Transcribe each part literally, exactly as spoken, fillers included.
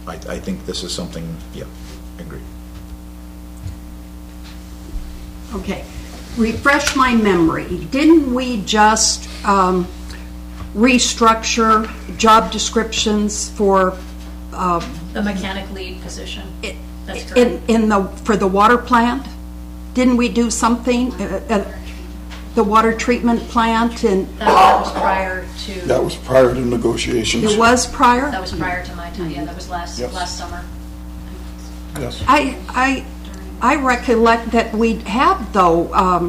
I, I think this is something, yeah, I agree. Okay. Refresh my memory. Didn't we just um, restructure job descriptions for uh, The mechanic lead position. it, That's correct. in, in the for the water plant? Didn't we do something uh, at the water treatment plant? And That, that was prior to. That was prior to negotiations. it was prior. That was prior to my time. Yeah, that was last Yes. last summer. Yes. I I I recollect that we have though um,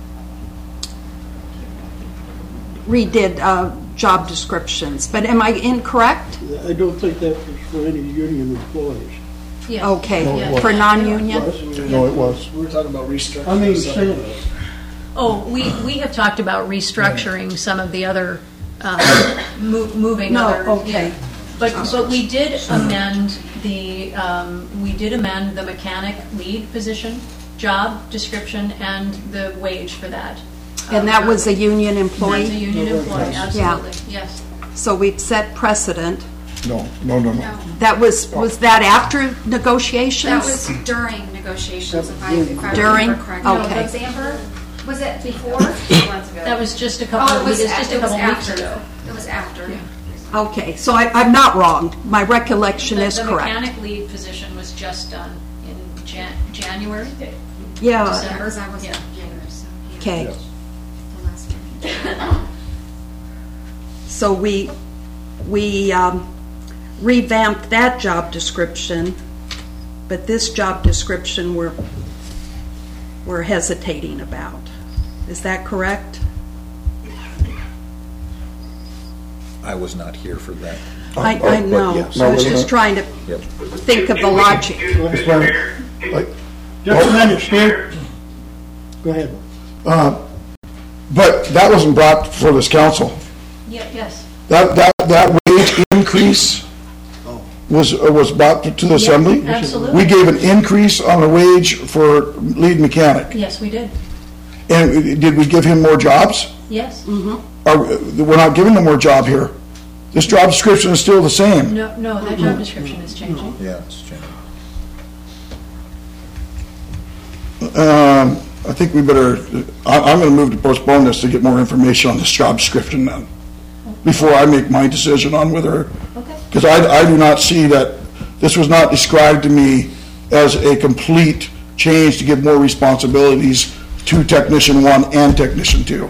redid uh, job descriptions, but am I incorrect? I don't think that was for any union employees. Yeah. Okay, No, it Yeah. wasn't. for non-union. No, it was. We were talking about restructuring. I mean, some- Sam, Oh, we, we have talked about restructuring some of the other, uh, mo- moving No, other. okay. yeah. But, but we did amend the, um, we did amend the mechanic lead position, job description, and the wage for that. And that was a union That's a employee? union employee, absolutely, yes. So we've set precedent. No, no, no, no. No, That was, was that after negotiations? that was during negotiations, if I, if I During? remember correctly. No, Okay. was Amber, was it before? That was just a couple, Oh, of it was, weeks- just a it was couple weeks after. ago. It was after. Okay, so I, I'm not wrong. My recollection The- is The correct. mechanic lead position was just done in Jan, January, Yeah, Yeah, December. because I was Yeah. here, so, yeah. okay. Yes. The last one. So we, we um, revamped that job description, but this job description we're, we're hesitating about. Is that correct? I was not here for that. I, Oh, I but know. yes. I was No, just trying to Yep. think of the logic. Mister Mayor, Like, just a minute, Steve. Go ahead. but that wasn't brought before this council. Yeah, yes. That, that, that wage increase was, uh, was brought to the assembly? absolutely. We gave an increase on the wage for lead mechanic. Yes, we did. And did we give him more jobs? Yes. Are, we're not giving him more job here. This job description is still the same. No, no, that job description is changing. Yeah, it's changing. Um, I think we better, I, I'm gonna move to postpone this to get more information on this job description then, before I make my decision on whether, Okay. because I, I do not see that, this was not described to me as a complete change to give more responsibilities to technician one and technician two.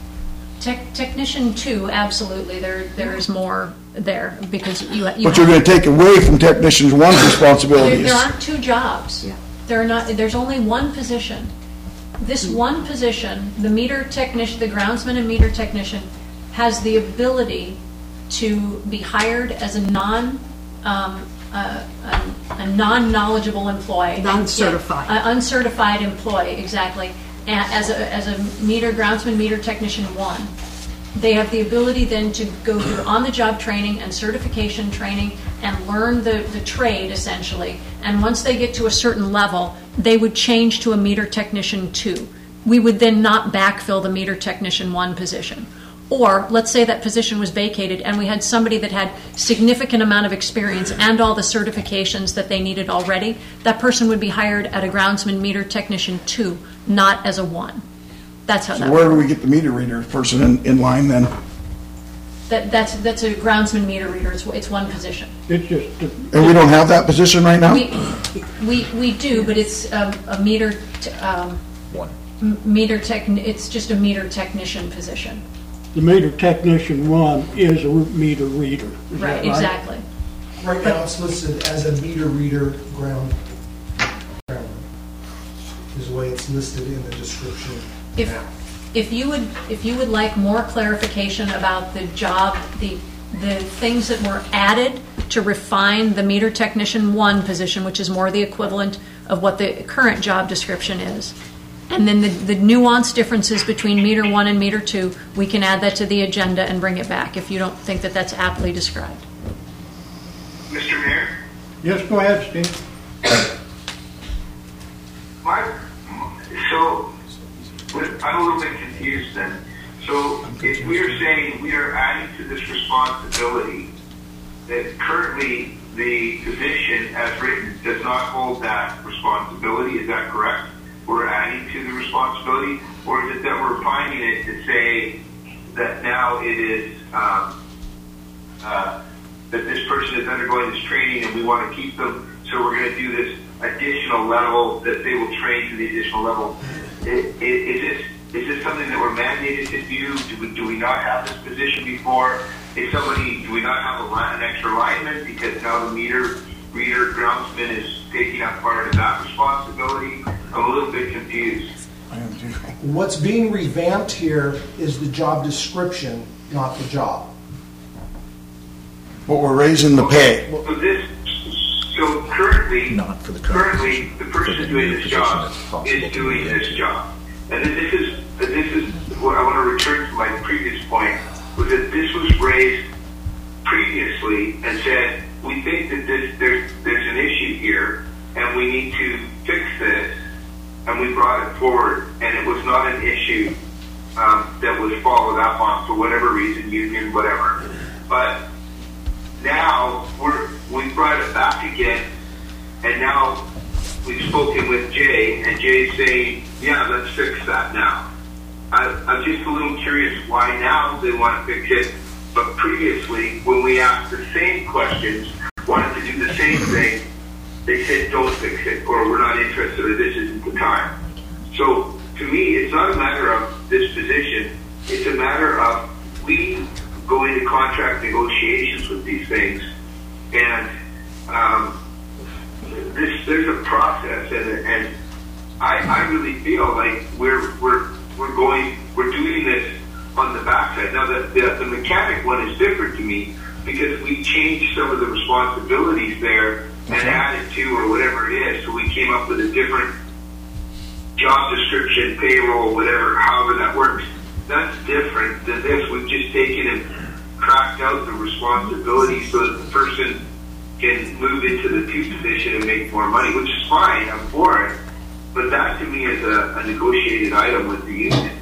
Tech, technician two, absolutely, there, there is more there, because you, you. But you're gonna take away from technician one's There, responsibilities. there aren't two jobs. There are not, there's only one position. This one position, the meter technician, the groundsman and meter technician, has the ability to be hired as a non, um, uh, a, a non-knowledgeable employee. Non-certified. Yeah, a uncertified employee, exactly, a- as a, as a meter, groundsman, meter technician one. They have the ability then to go through on-the-job training and certification training and learn the, the trade, essentially. And once they get to a certain level, they would change to a meter technician two. We would then not backfill the meter technician one position. Or, let's say that position was vacated and we had somebody that had significant amount of experience and all the certifications that they needed already, that person would be hired at a groundsman meter technician two, not as a one. That's how So that where do works. we get the meter reader person in, in line then? That, that's, that's a groundsman meter reader, it's, it's one position. It's just, And we don't have that position right now? We, we, we do, but it's um, a meter, t- um, One. m- meter tech, it's just a meter technician position. the meter technician one is a meter reader. Is that Right, exactly. Right now, it's listed as a meter reader ground. ground, Is the way it's listed in the description. If, if you would, if you would like more clarification about the job, the, the things that were added to refine the meter technician one position, which is more the equivalent of what the current job description is, and then the, the nuanced differences between meter one and meter two, we can add that to the agenda and bring it back if you don't think that that's aptly described. Mister Mayor, Yes, go ahead, Steve. my, so, I'm a little bit confused then. So, if we are saying we are adding to this responsibility that currently the position as written does not hold that responsibility. Is that correct? We're adding to the responsibility, or is it that we're finding it to say that now it is um, uh, that this person is undergoing this training and we want to keep them, so we're going to do this additional level that they will train to the additional level? Is, is this is this something that we're mandated to do? Do we, do we not have this position before? Is somebody, do we not have a line, an extra lineman because now the meter reader groundsman is taking up part of that responsibility? I'm a little bit confused. I am too. What's being revamped here is the job description, not the job. But we're raising the pay. So this, so currently, Not for the current currently position. the For person the doing new this position job that's possible is to doing move this into. job. And then this is, this is what I want to return to my previous point, was that this was raised previously and said, we think that this, there's, there's an issue here and we need to fix this, and we brought it forward, and it was not an issue um, that was followed up on for whatever reason, union, whatever. But now we're, we brought it back again, and now we've spoken with Jay, and Jay's saying, yeah, let's fix that now. I, I'm just a little curious why now they want to fix it, but previously, when we asked the same questions, wanted to do the same thing, they said don't fix it, or we're not interested, or this isn't the time. So to me, it's not a matter of this position, it's a matter of we go into contract negotiations with these things, and um, this, there's a process, and, and I, I really feel like we're we're we're going we're doing this on the backside. Now the, the the mechanic one is different to me because we changed some of the responsibilities there and added to or whatever it is. So we came up with a different job description, payroll, whatever, however that works. That's different than this. We've just taken and cracked out the responsibility so that the person can move into the two position and make more money, which is fine. I'm for it. But that to me is a, a negotiated item with the union.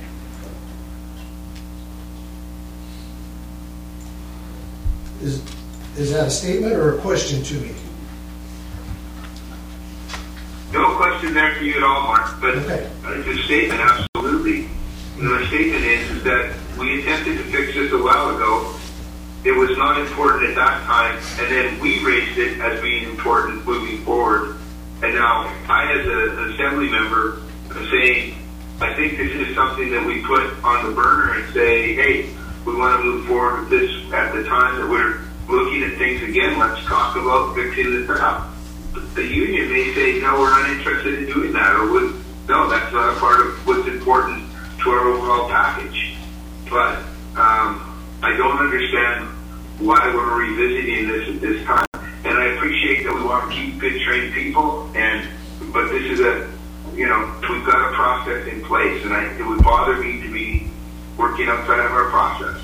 Is, is that a statement or a question to me? No question there for you at all, Mark, but Okay. it's a statement, absolutely. And the statement is, is that we attempted to fix this a while ago. It was not important at that time, and then we raised it as being important moving forward. And now I, as a, an assembly member, am saying, I think this is something that we put on the burner and say, hey, we want to move forward with this at the time that we're looking at things again. Let's talk about fixing this up. The union may say, no, we're not interested in doing that, or would, no, that's not a part of what's important to our overall package. But um, I don't understand why we're revisiting this at this time. And I appreciate that we want to keep good trained people, and but this is a, you know, we've got a process in place, and I, it would bother me to be working outside of our process.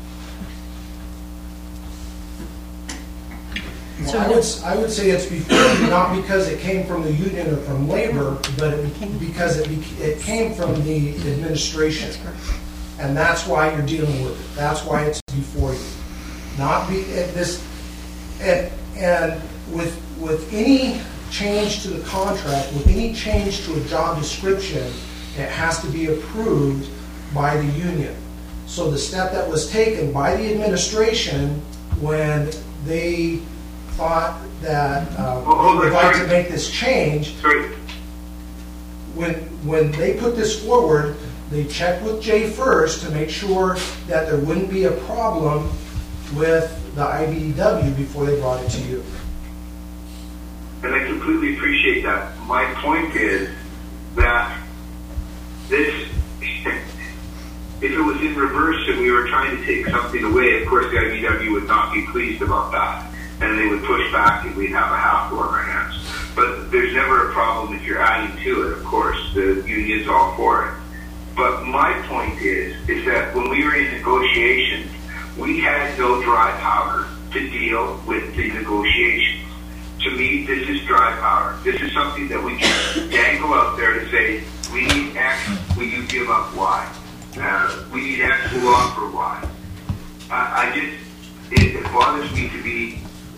Well, I would, I would say it's before you, not because it came from the union or from labor, but it, because it, it came from the administration. And that's why you're dealing with it. That's why it's before you. Not be, it, this, and, and with, with any change to the contract, with any change to a job description, it has to be approved by the union. So the step that was taken by the administration when they thought that uh, Oh, they would sorry. like to make this change, Sorry. when when they put this forward, they checked with Jay first to make sure that there wouldn't be a problem with the I B D W before they brought it to you. And I completely appreciate that. My point is that this, if it was in reverse and we were trying to take something away, of course the I B W would not be pleased about that. And they would push back and we'd have a half on our hands. But there's never a problem if you're adding to it, of course. The union's all for it. But my point is, is that when we were in negotiations, we had no dry powder to deal with the negotiations. To me, this is dry powder. This is something that we can dangle out there to say, we need X, will you give up Y? Uh, we need X, we'll offer Y. Uh, I just, it, it bothers me to be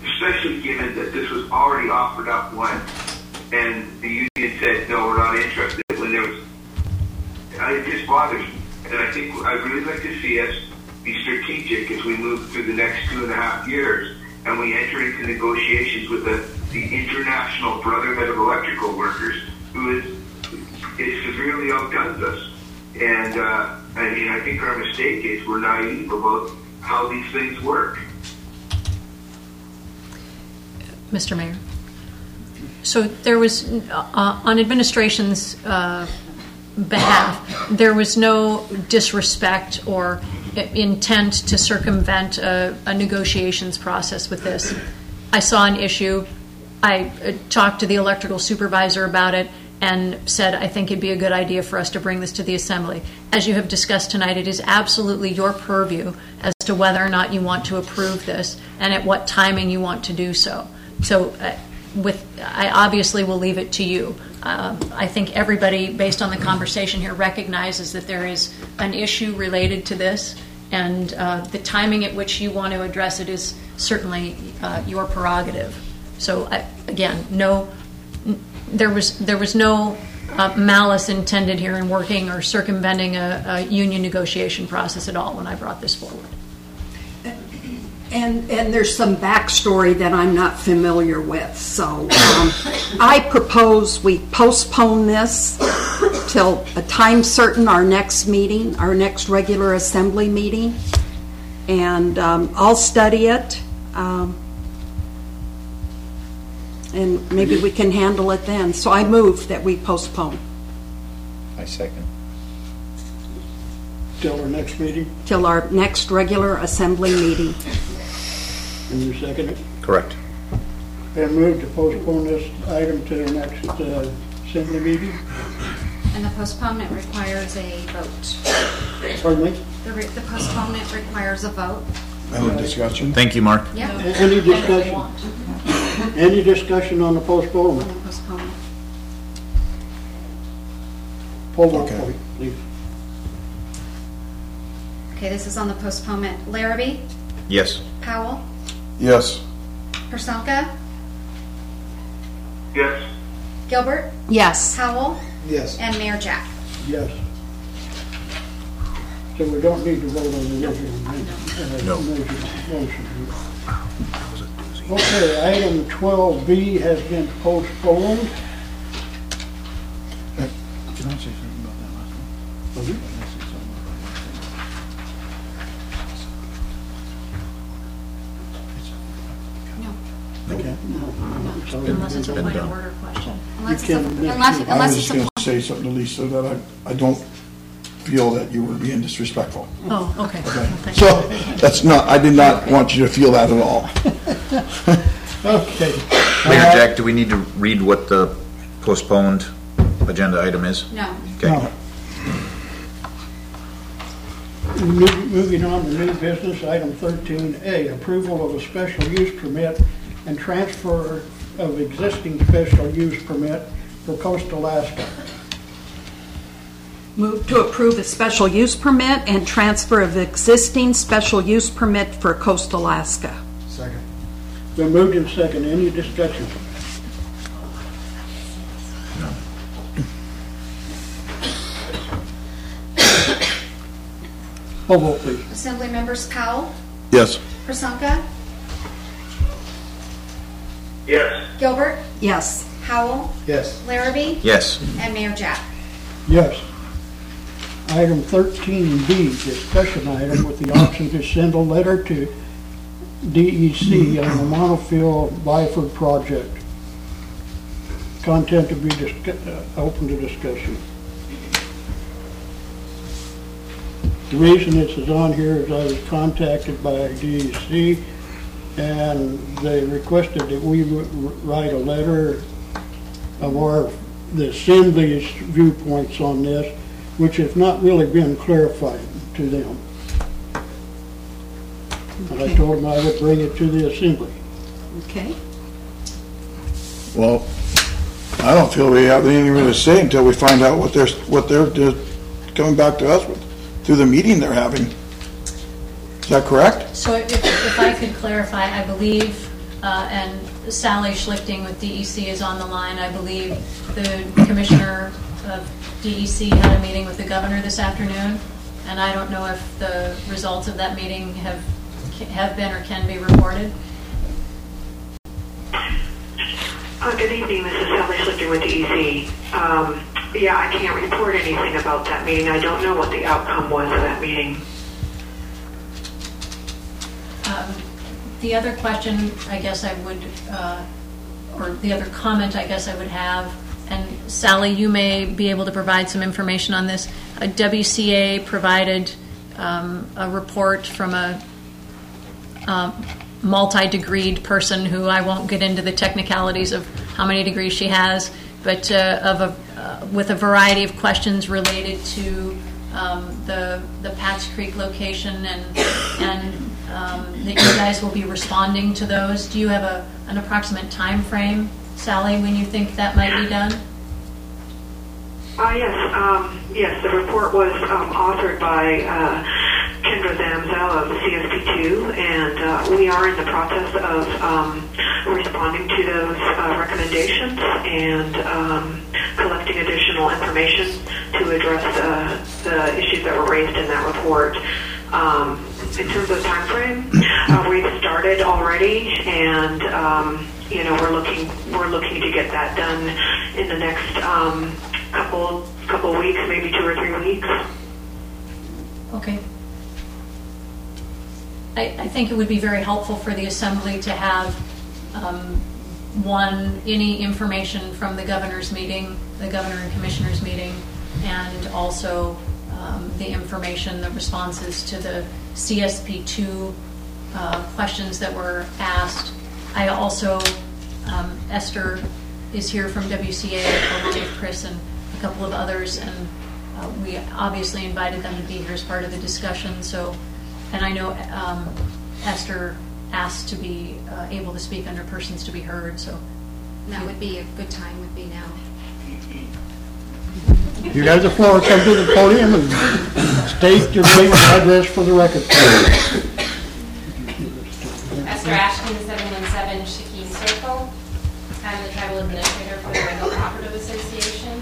especially given that this was already offered up once, and the union said, no, we're not interested, when there was, it just bothers me. And I think I'd really like to see us be strategic as we move through the next two and a half years, and we enter into negotiations with the, the International Brotherhood of Electrical Workers, who is, is severely outguns us. And, uh, I mean, I think our mistake is we're naive about how these things work. Mister Mayor. So there was, uh, on administration's uh, behalf, there was no disrespect or intent to circumvent a, a negotiations process with this. I saw an issue. I uh, talked to the electrical supervisor about it and said, I think it'd be a good idea for us to bring this to the Assembly. As you have discussed tonight, it is absolutely your purview as to whether or not you want to approve this and at what timing you want to do so. So uh, with, I obviously will leave it to you. Uh, I think everybody, based on the conversation here, recognizes that there is an issue related to this, and uh, the timing at which you want to address it is certainly uh, your prerogative. So uh, again, no, there was there was no uh, malice intended here in working or circumventing a, a union negotiation process at all when I brought this forward. And, and there's some backstory that I'm not familiar with. So um, I propose we postpone this till a time certain, our next meeting, our next regular Assembly meeting. And um, I'll study it. Um, and maybe we can handle it then. So I move that we postpone I second. Till our next meeting, till our next regular Assembly meeting. and you second it. Correct. Been moved to postpone this item to the next uh, Assembly meeting. And the postponement requires a vote. Pardon me? The re- the postponement requires a vote. Any discussion? Thank you, Mark. Yep. Any discussion? Any discussion on the On postponement? the postponement. Poll vote, Okay. please. Okay, this is on the postponement. Larrabee, Yes. Powell, Yes. Persalka, Yes. Gilbert, Yes. Howell, Yes. and Mayor Jack. Yes. So we don't need to vote on the original uh, No. motion. Okay, item twelve B has been postponed. Can I say something about that last one? Can I say something No, about that? Okay. Sorry. Unless it's a Been point of done. order question. unless it's, can- a- unless, I unless was it's just a going to say something to Lisa that I, I don't feel that you were being disrespectful. Oh, okay. Well, thank So, that's not, I did not want you to feel that at all. Okay. Mayor Jack, do we need to read what the postponed agenda item is? No. Okay. Now, mo- moving on to new business, item thirteen A, approval of a special use permit and transfer of existing special use permit for Coast Alaska. Move to approve a special use permit and transfer of existing special use permit for Coast Alaska. Second. Been moved and second. Any discussion? Poll vote, please. Assembly members Powell, Yes. Persalka, Yes. Gilbert, Yes. Howell, Yes. Larrabee, Yes. and Mayor Jack. Yes. Item thirteen B, discussion item with the option to send a letter to D E C on the Monofield Byford project. Content to be discuss, uh, open to discussion. The reason this is on here is I was contacted by D E C and they requested that we w- write a letter of our, the Assembly's viewpoints on this, which has not really been clarified to them. And I told them I would bring it to the Assembly. Okay. Well, I don't feel we have anything really to say until we find out what they're, what they're uh, coming back to us with through the meeting they're having. Is that correct? So if, if I could clarify, I believe uh, and Sally Schlichting with D E C is on the line. I believe the commissioner of D E C had a meeting with the governor this afternoon, and I don't know if the results of that meeting have have been or can be reported. Uh, good evening, this is Sally Schlichter with D E C. Um, yeah, I can't report anything about that meeting. I don't know what the outcome was of that meeting. Um, the other question I guess I would, uh, or the other comment I guess I would have, and Sally, you may be able to provide some information on this. Uh, W C A provided um, a report from a um, multi-degreed person who I won't get into the technicalities of how many degrees she has, but uh, of a, uh, with a variety of questions related to um, the the Pat's Creek location, and and um, that you guys will be responding to those. Do you have a an approximate time frame, Sally, when you think that might be done? Uh, yes, um, yes, the report was um, authored by uh, Kendra Zamzow of the C S P two, and uh, we are in the process of um, responding to those uh, recommendations and um, collecting additional information to address uh, the issues that were raised in that report. Um, in terms of time frame, uh, we've started already, and um, you know we're looking we're looking to get that done in the next um, couple couple weeks, maybe two or three weeks. Okay. I, I think it would be very helpful for the Assembly to have um, one, any information from the governor's meeting, the governor and commissioners meeting, and also um, the information, the responses to the C S P two uh, questions that were asked. I also, um, Esther is here from W C A, along with Chris and a couple of others, and uh, we obviously invited them to be here as part of the discussion. So, and I know um, Esther asked to be uh, able to speak under persons to be heard. So, That would be a good time, would be now. You have the floor, come to the podium and state your brief address for the record. Esther Ashton, seven one seven Shakeen Circle. I'm the tribal administrator for the Wrangell Cooperative Association.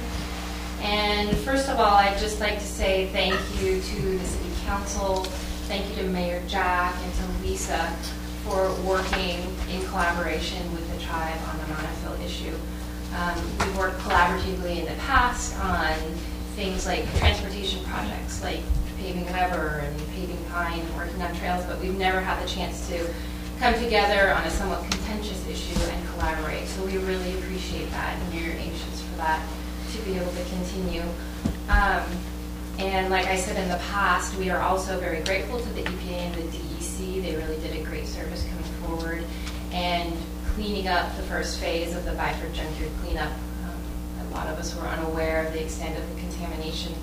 And first of all, I'd just like to say thank you to the City Council, thank you to Mayor Jack and to Lisa for working in collaboration with the tribe on the monofil issue. Um, we've worked collaboratively in the past on things like transportation projects, like paving Weber and paving Pine, working on trails, but we've never had the chance to come together on a somewhat contentious issue and collaborate. So we really appreciate that, and we're anxious for that to be able to continue. Um, and like I said in the past, we are also very grateful to the E P A and the D E C. They really did a great service coming forward and cleaning up the first phase of the Byford Junkyard cleanup. Um, a lot of us were unaware of the extent of the contamination.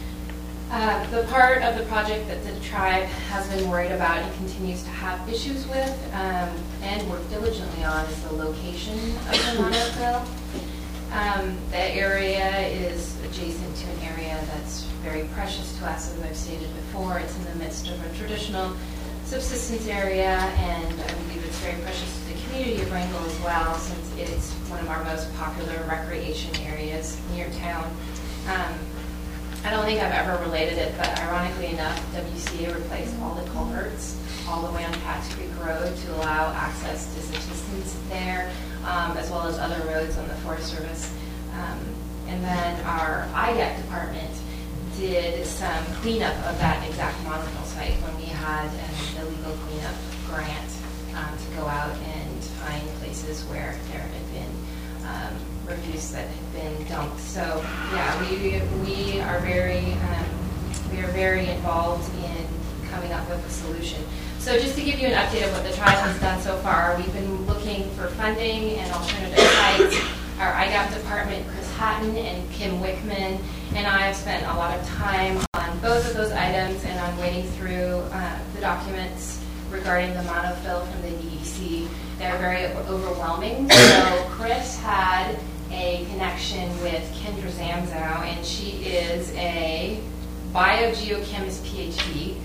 Uh, the part of the project that the tribe has been worried about and continues to have issues with um, and work diligently on is the location of the monofil. Um, the area is adjacent to an area that's very precious to us, as I've stated before. It's in the midst of a traditional subsistence area, and I believe it's very precious to the community of Wrangell as well, since it's one of our most popular recreation areas near town. Um, I don't think I've ever related it, but ironically enough, W C A replaced all the culverts all the way on Pat's Creek Road to allow access to subsistence there, um, as well as other roads on the Forest Service. Um, and then our I D A C department did some cleanup of that exact monofil site when we had an illegal cleanup grant um, to go out and find places where there had been um, refuse that had been dumped. So yeah, we we are very um, we are very involved in coming up with a solution. So just to give you an update of what the tribe has done so far, we've been looking for funding and alternative sites. Our I D A C department, Chris Hatton and Kim Wickman, and I have spent a lot of time on both of those items and on wading through uh, the documents regarding the monofil from the D E C. They're very overwhelming. So Chris had a connection with Kendra Zamzow, and she is a biogeochemist PhD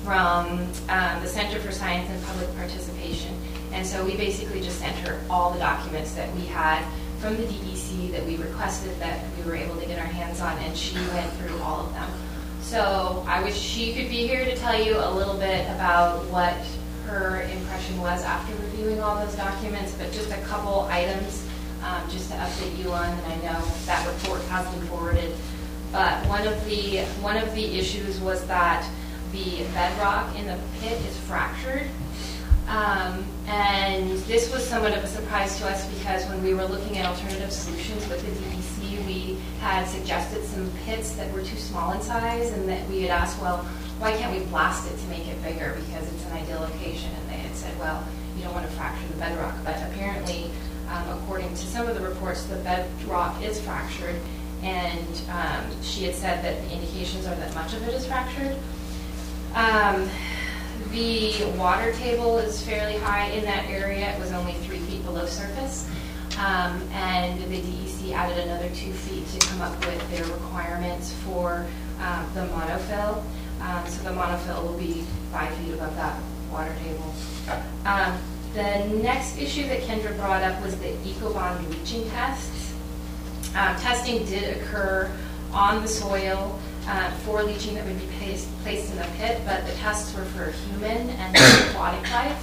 from um, the Center for Science and Public Participation. And so we basically just sent her all the documents that we had from the D E C that we requested that we were able to get our hands on, and she went through all of them. So I wish she could be here to tell you a little bit about what her impression was after reviewing all those documents, but just a couple items um, just to update you on, and I know that report has been forwarded. But one of the one of the issues was that the bedrock in the pit is fractured. Um, and this was somewhat of a surprise to us because when we were looking at alternative solutions with the D E C, we had suggested some pits that were too small in size, and that we had asked, well, why can't we blast it to make it bigger because it's an ideal location? And they had said, well, you don't want to fracture the bedrock. But apparently, um, according to some of the reports, the bedrock is fractured, and um, she had said that the indications are that much of it is fractured. Um, The water table is fairly high in that area. It was only three feet below surface. Um, and the D E C added another two feet to come up with their requirements for um, the monofill. Um, so the monofill will be five feet above that water table. Um, the next issue that Kendra brought up was the Ecobond leaching tests. Um, testing did occur on the soil Uh, for leaching that would be placed, placed in the pit, but the tests were for human and aquatic life.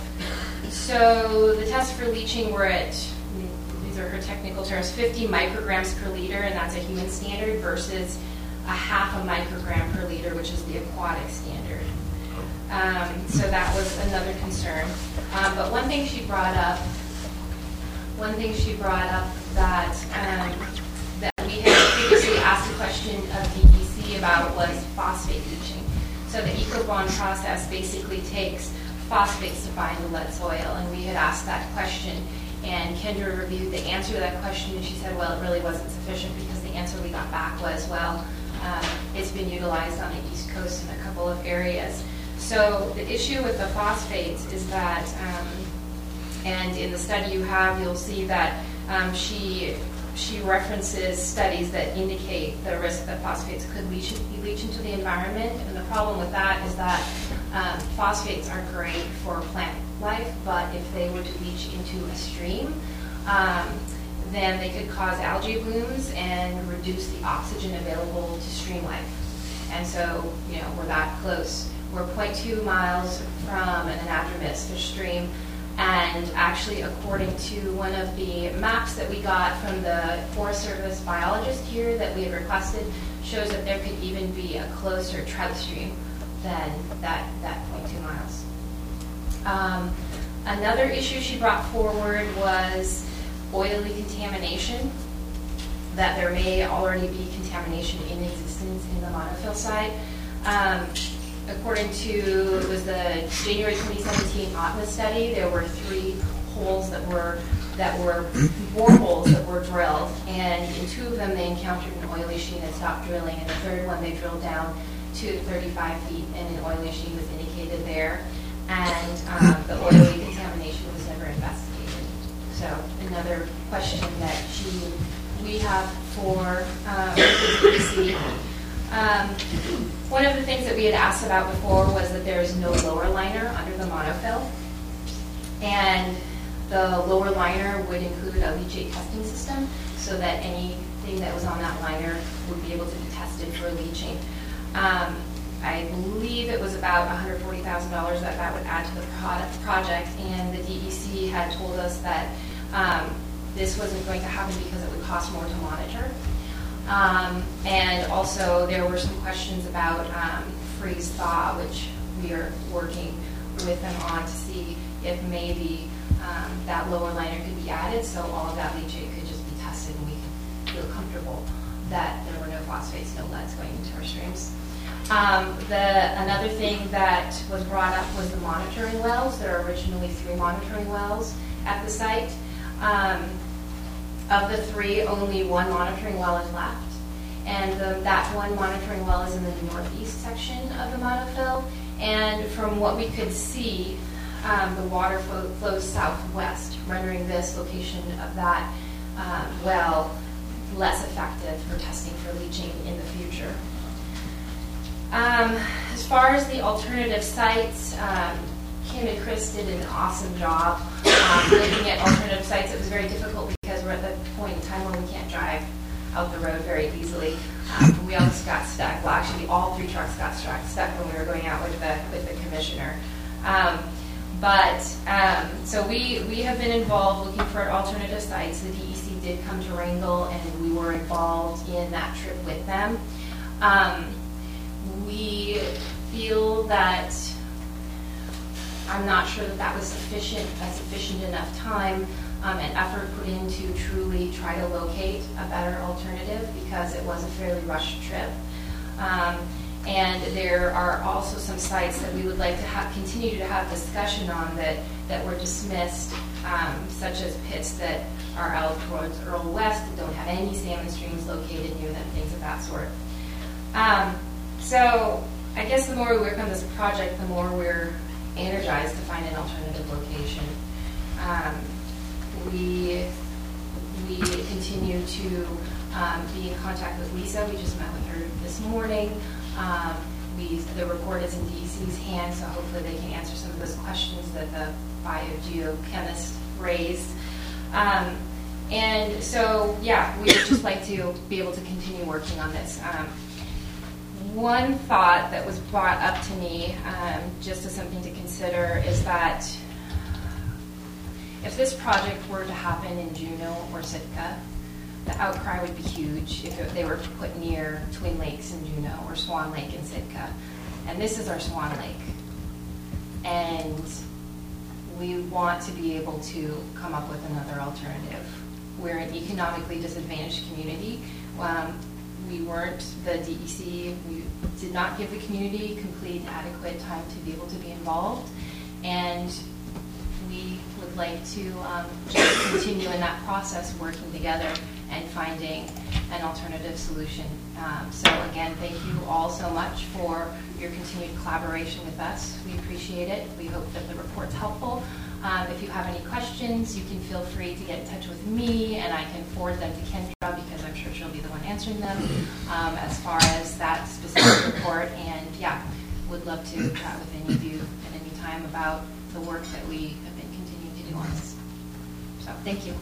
So the tests for leaching were at, these are her technical terms, fifty micrograms per liter, and that's a human standard, versus a half a microgram per liter, which is the aquatic standard. Um, so that was another concern. Um, but one thing she brought up, one thing she brought up that um, that we had previously asked a question of D E C about was phosphate leaching. So the Ecobond process basically takes phosphates to bind the lead soil, and we had asked that question, and Kendra reviewed the answer to that question, and she said, well, it really wasn't sufficient because the answer we got back was, well, um, it's been utilized on the East Coast in a couple of areas. So the issue with the phosphates is that, um, and in the study you have, you'll see that um, she She references studies that indicate the risk that phosphates could leach, leach into the environment. And the problem with that is that um, phosphates are great for plant life, but if they were to leach into a stream, um, then they could cause algae blooms and reduce the oxygen available to stream life. And so, you know, we're that close. We're zero point two miles from an anadromous fish stream. And actually, according to one of the maps that we got from the Forest Service biologist here that we had requested, shows that there could even be a closer trout stream than that, that zero point two miles. Um, another issue she brought forward was oily contamination, that there may already be contamination in existence in the monofill site. Um, According to, it was the January twenty seventeen OTMA study, there were three holes that were that were boreholes that were drilled, and in two of them they encountered an oily sheen and stopped drilling, and the third one they drilled down to thirty-five feet and an oily sheen was indicated there, and um, the oily contamination was never investigated. So another question that she, we have for um, the D E C. Um, one of the things that we had asked about before was that there is no lower liner under the monofill, and the lower liner would include a leachate testing system so that anything that was on that liner would be able to be tested for leaching. Um, I believe it was about one hundred forty thousand dollars that that would add to the product project, and the D E C had told us that um, this wasn't going to happen because it would cost more to monitor. Um, and also there were some questions about um, freeze thaw, which we are working with them on to see if maybe um, that lower liner could be added, so all of that leachate could just be tested and we could feel comfortable that there were no phosphates, no leads going into our streams. Um, the another thing that was brought up was the monitoring wells. There are originally three monitoring wells at the site. Um, Of the three, only one monitoring well is left, and the, that one monitoring well is in the northeast section of the monofill, and from what we could see, um, the water flow, flows southwest, rendering this location of that um, well less effective for testing for leaching in the future. Um, as far as the alternative sites, um, Kim and Chris did an awesome job um, looking at alternative sites. It was very difficult because we're at the point in time when we can't drive out the road very easily. Um, we almost got stuck. Well, actually, all three trucks got stuck, stuck when we were going out with the with the commissioner. Um, but um, so we we have been involved looking for alternative sites. The D E C did come to Wrangell, and we were involved in that trip with them. Um, we feel that I'm not sure that that was sufficient, a sufficient enough time um, and effort put in to truly try to locate a better alternative, because it was a fairly rushed trip. Um, and there are also some sites that we would like to have, continue to have discussion on that, that were dismissed, um, such as pits that are out towards Earl West that don't have any salmon streams located near them, things of that sort. Um, so I guess the more we work on this project, the more we're energized to find an alternative location. Um, we we continue to um, be in contact with Lisa. We just met with her this morning. Um, we the report is in D E C's hands, so hopefully they can answer some of those questions that the biogeochemist raised. Um, and so, yeah, we would just like to be able to continue working on this. Um, One thought that was brought up to me, um, just as something to consider, is that if this project were to happen in Juneau or Sitka, the outcry would be huge if it, they were put near Twin Lakes in Juneau or Swan Lake in Sitka. And this is our Swan Lake. And we want to be able to come up with another alternative. We're an economically disadvantaged community. Um, We weren't, the D E C, we did not give the community complete and adequate time to be able to be involved. And we would like to um, just continue in that process, working together and finding an alternative solution. Um, so again, thank you all so much for your continued collaboration with us. We appreciate it. We hope that the report's helpful. Um, if you have any questions, you can feel free to get in touch with me, and I can forward them to Kendra, because I'm sure she'll be the one answering them um, as far as that specific report. And yeah, would love to chat with any of you at any time about the work that we have been continuing to do on this. So thank you.